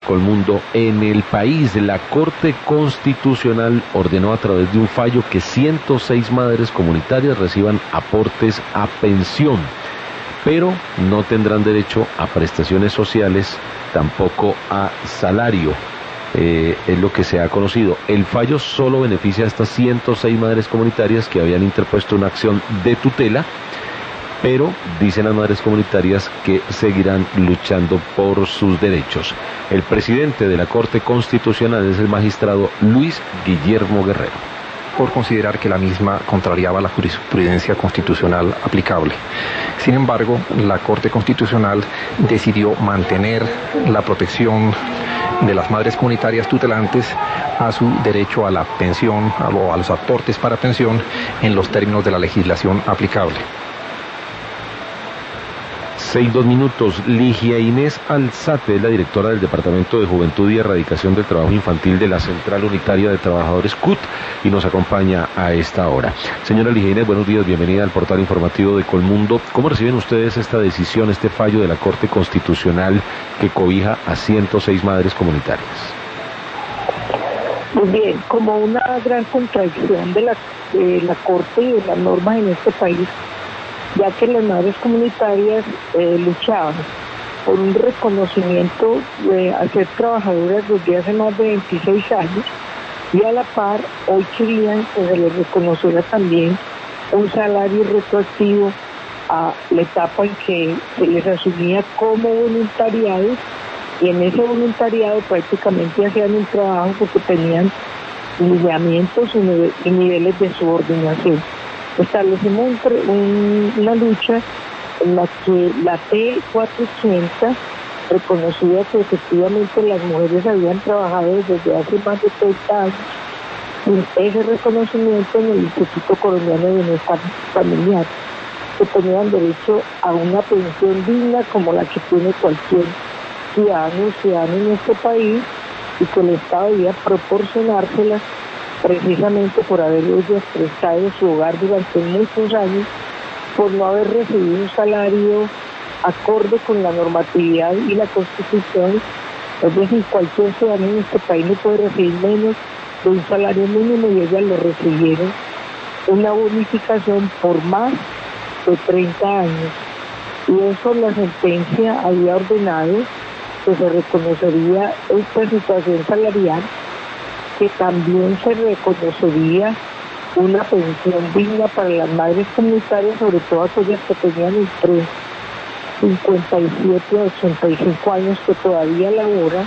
Colmundo. En el país, la Corte Constitucional ordenó a través de un fallo que 106 madres comunitarias reciban aportes a pensión, pero no tendrán derecho a prestaciones sociales, tampoco a salario. Es lo que se ha conocido. El fallo solo beneficia a estas 106 madres comunitarias que habían interpuesto una acción de tutela, pero dicen las madres comunitarias que seguirán luchando por sus derechos. El presidente de la Corte Constitucional es el magistrado Luis Guillermo Guerrero, por considerar que la misma contrariaba la jurisprudencia constitucional aplicable. Sin embargo, la Corte Constitucional decidió mantener la protección de las madres comunitarias tutelantes a su derecho a la pensión, a los aportes para pensión, en los términos de la legislación aplicable. 6:02. Ligia Inés Alzate es la directora del Departamento de Juventud y Erradicación del Trabajo Infantil de la Central Unitaria de Trabajadores CUT y nos acompaña a esta hora. Señora Ligia Inés, buenos días, bienvenida al portal informativo de Colmundo. ¿Cómo reciben ustedes esta decisión, este fallo de la Corte Constitucional que cobija a 106 madres comunitarias? Muy bien, como una gran contradicción de la Corte y de las normas en este país, ya que las madres comunitarias luchaban por un reconocimiento a ser trabajadoras desde hace más de 26 años y a la par hoy querían que se les reconociera también un salario retroactivo a la etapa en que se les asumía como voluntariado, y en ese voluntariado prácticamente hacían un trabajo porque tenían lineamientos y niveles de subordinación. Establecimos una lucha en la que la T480 reconocía que efectivamente las mujeres habían trabajado desde hace más de 30 años sin ese reconocimiento en el Instituto Colombiano de Bienestar Familiar, que tenían derecho a una pensión digna como la que tiene cualquier ciudadano en este país, y que el Estado debía proporcionárselas precisamente por haber ellos prestado su hogar durante muchos años, por no haber recibido un salario acorde con la normatividad y la Constitución. Es decir, cualquier ciudadano en este país no puede recibir menos de un salario mínimo, y ellas lo recibieron una bonificación por más de 30 años. Y eso la sentencia había ordenado que se reconocería esta situación salarial, que también se reconocería una pensión digna para las madres comunitarias, sobre todo aquellas que tenían entre 57 a 85 años que todavía laboran,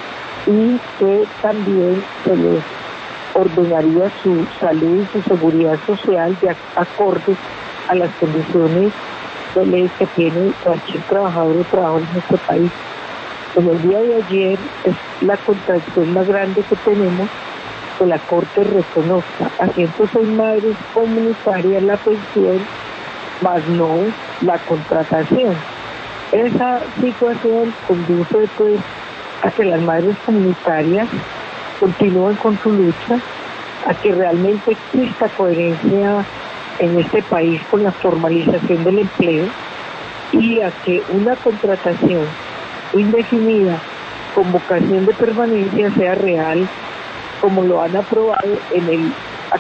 y que también se les ordenaría su salud y su seguridad social de acorde a las condiciones de ley que tiene cualquier trabajador o trabajadora en este país. En el día de ayer es la contradicción más grande que tenemos, que la Corte reconozca a 106 madres comunitarias la pensión, más no la contratación. Esa situación conduce pues a que las madres comunitarias continúen con su lucha, a que realmente exista coherencia en este país con la formalización del empleo, y a que una contratación indefinida con vocación de permanencia sea real, como lo han aprobado en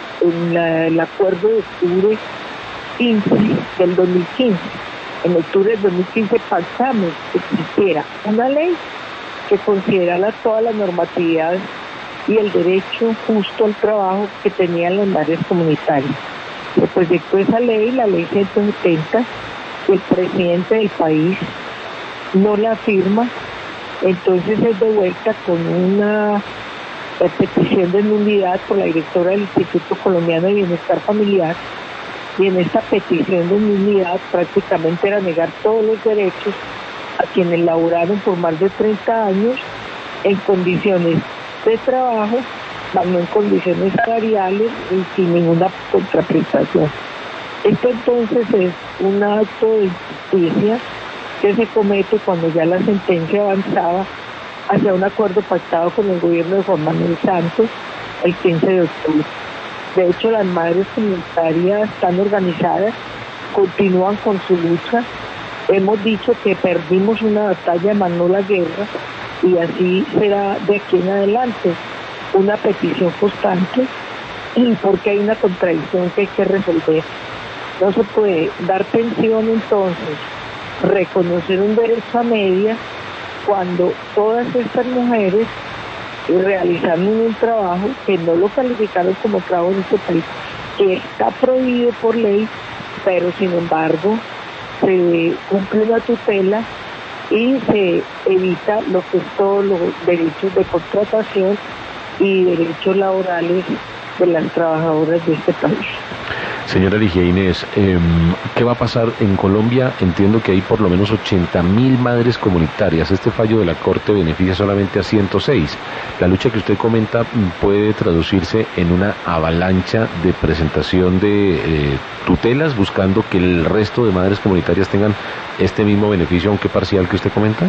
el acuerdo de octubre 15 del 2015. En octubre del 2015 pactamos que existiera una ley que considerara toda la normatividad y el derecho justo al trabajo que tenían las madres comunitarias. Se proyectó esa ley, la ley 170, y el presidente del país no la firma, entonces es de vuelta con una petición de nulidad por la directora del Instituto Colombiano de Bienestar Familiar, y en esta petición de nulidad prácticamente era negar todos los derechos a quienes laboraron por más de 30 años en condiciones de trabajo, mas no en condiciones salariales y sin ninguna contraprestación. Esto entonces es un acto de injusticia que se comete cuando ya la sentencia avanzaba hacia un acuerdo pactado con el gobierno de Juan Manuel Santos el 15 de octubre. De hecho, las madres comunitarias están organizadas, continúan con su lucha. Hemos dicho que perdimos una batalla, mas no la guerra, y así será de aquí en adelante una petición constante, porque hay una contradicción que hay que resolver. No se puede dar pensión entonces, reconocer un derecho a media, cuando todas estas mujeres realizaron un trabajo que no lo calificaron como trabajo en este país, que está prohibido por ley, pero sin embargo se cumple una tutela y se evita lo que es todos los derechos de contratación y derechos laborales de las trabajadoras de este país. Señora Ligia Inés, ¿qué va a pasar en Colombia? Entiendo que hay por lo menos 80.000 madres comunitarias. Este fallo de la Corte beneficia solamente a 106. La lucha que usted comenta puede traducirse en una avalancha de presentación de tutelas, buscando que el resto de madres comunitarias tengan este mismo beneficio, aunque parcial, que usted comenta.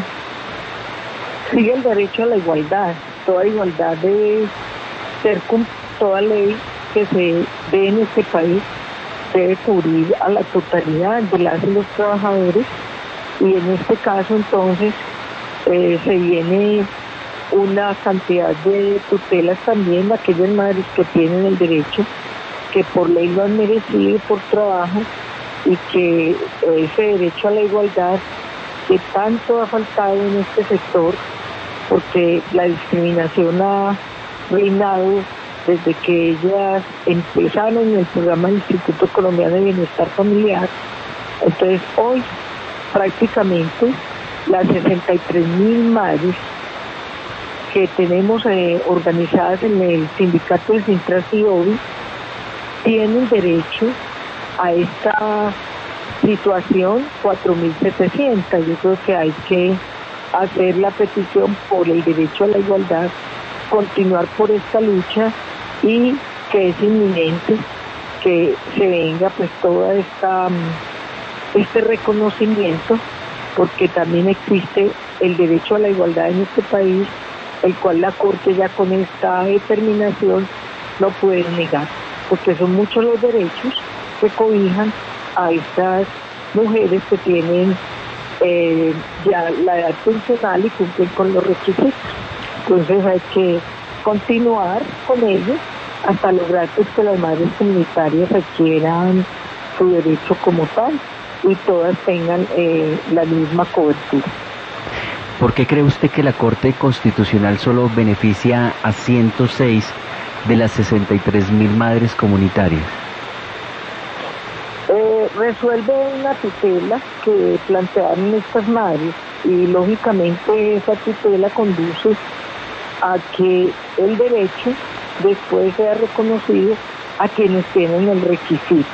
Sigue el derecho a la igualdad. Toda igualdad debe ser toda ley que se dé en este país debe cubrir a la totalidad de las y los trabajadores, y en este caso entonces se viene una cantidad de tutelas también de aquellas madres que tienen el derecho, que por ley lo han merecido por trabajo, y que ese derecho a la igualdad que tanto ha faltado en este sector, porque la discriminación ha reinado desde que ellas empezaron en el programa del Instituto Colombiano de Bienestar Familiar. Entonces hoy prácticamente las 63.000 madres que tenemos organizadas en el sindicato de Sintras y OBI tienen derecho a esta situación 4.700. Yo creo que hay que hacer la petición por el derecho a la igualdad, continuar por esta lucha, y que es inminente que se venga pues toda este reconocimiento, porque también existe el derecho a la igualdad en este país, el cual la Corte ya con esta determinación no puede negar, porque son muchos los derechos que cobijan a estas mujeres que tienen ya la edad pensional y cumplen con los requisitos. Entonces hay que continuar con ello hasta lograr pues, que las madres comunitarias requieran su derecho como tal y todas tengan la misma cobertura. ¿Por qué cree usted que la Corte Constitucional solo beneficia a 106 de las 63.000 madres comunitarias? Resuelve una tutela que plantearon estas madres, y lógicamente esa tutela conduce a que el derecho después sea reconocido a quienes tienen el requisito.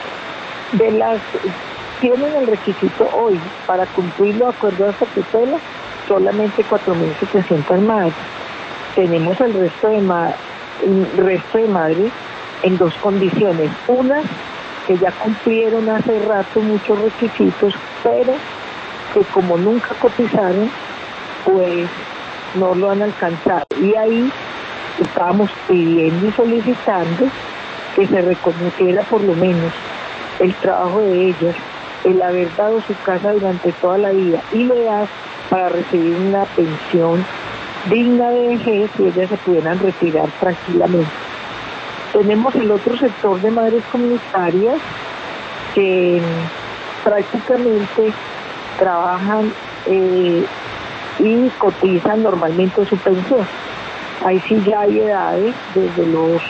Tienen el requisito hoy para cumplirlo de acuerdo a esta tutela solamente 4.700 madres. Tenemos el resto de madres en dos condiciones. Una, que ya cumplieron hace rato muchos requisitos, pero que como nunca cotizaron, pues no lo han alcanzado. Y ahí estábamos pidiendo y solicitando que se reconociera por lo menos el trabajo de ellas, el haber dado su casa durante toda la vida y la edad para recibir una pensión digna de vejez, y ellas se pudieran retirar tranquilamente. Tenemos el otro sector de madres comunitarias que prácticamente trabajan y cotizan normalmente su pensión. Ahí sí ya hay edades desde los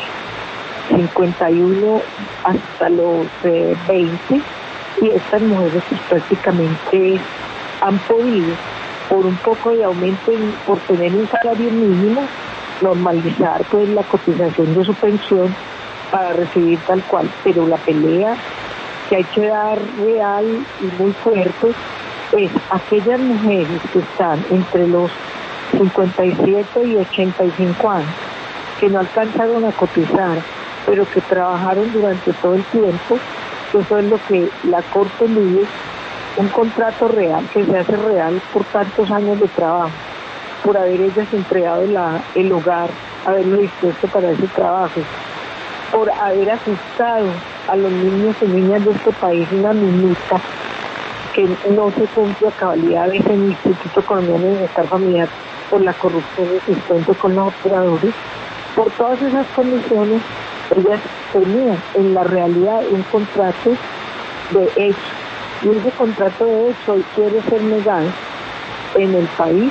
51 hasta los 20, y estas mujeres pues, prácticamente han podido, por un poco de aumento, por tener un salario mínimo, normalizar pues la cotización de su pensión para recibir tal cual, pero la pelea que hay que dar real y muy fuerte es aquellas mujeres que están entre los 57 y 85 años, que no alcanzaron a cotizar, pero que trabajaron durante todo el tiempo, que eso es lo que la Corte mide, un contrato real, que se hace real por tantos años de trabajo, por haber ellas entregado el hogar, haberlo dispuesto para ese trabajo, por haber asustado a los niños y niñas de este país una minuta que no se cumple a cabalidad en el Instituto Colombiano de Bienestar Familiar, por la corrupción existente con los operadores. Por todas esas condiciones, ellas tenían en la realidad un contrato de hecho, y ese contrato de hecho quiere ser negado en el país,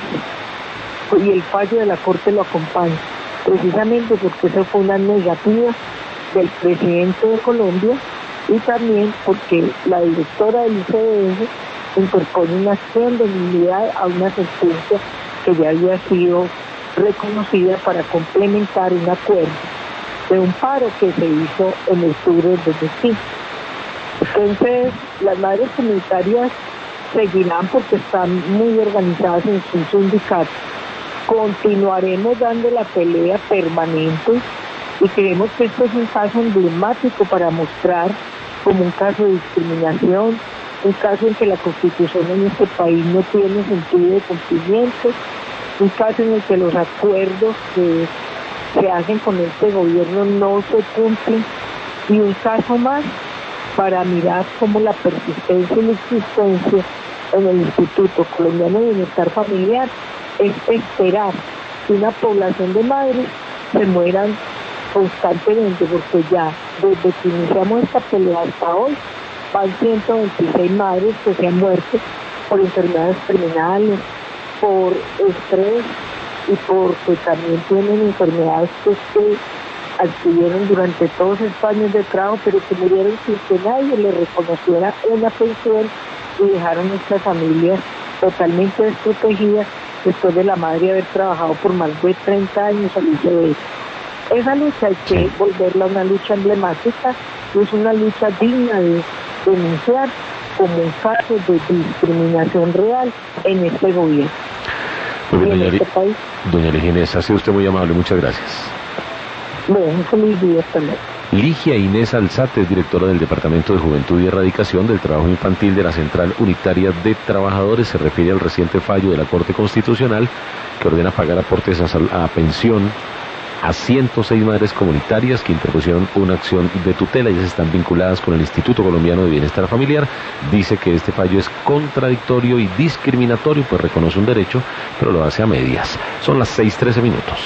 y el fallo de la Corte lo acompaña, precisamente porque eso fue una negativa del presidente de Colombia, y también porque la directora del ICBF interpone una acción de nulidad a una sentencia que ya había sido reconocida para complementar un acuerdo de un paro que se hizo en octubre del 2015. Entonces, las madres comunitarias seguirán porque están muy organizadas en su sindicato. Continuaremos dando la pelea permanente y creemos que esto es un caso emblemático para mostrar como un caso de discriminación, un caso en que la Constitución en este país no tiene sentido de cumplimiento, un caso en el que los acuerdos que se hacen con este gobierno no se cumplen, y un caso más para mirar cómo la persistencia y la existencia en el Instituto Colombiano de Bienestar Familiar es esperar que una población de madres se mueran constantemente, porque ya desde que iniciamos esta pelea hasta hoy van 126 madres que se han muerto por enfermedades terminales, por estrés y porque también tienen enfermedades que adquirieron durante todos estos años de trabajo, pero que murieron sin que nadie les reconociera una pensión, y dejaron estas familias totalmente desprotegidas después de la madre haber trabajado por más de 30 años al ICBF. Esa lucha hay que volverla una lucha emblemática, y es una lucha digna de denunciar como un caso de discriminación real en este gobierno. Muy bien, en este país. Doña Inés, ha sido usted muy amable, muchas gracias. Bueno, feliz día también. Ligia Inés Alzate es directora del Departamento de Juventud y Erradicación del Trabajo Infantil de la Central Unitaria de Trabajadores. Se refiere al reciente fallo de la Corte Constitucional que ordena pagar aportes a pensión a 106 madres comunitarias que interpusieron una acción de tutela. Ellas están vinculadas con el Instituto Colombiano de Bienestar Familiar. Dice que este fallo es contradictorio y discriminatorio, pues reconoce un derecho, pero lo hace a medias. Son las 6:13 minutos.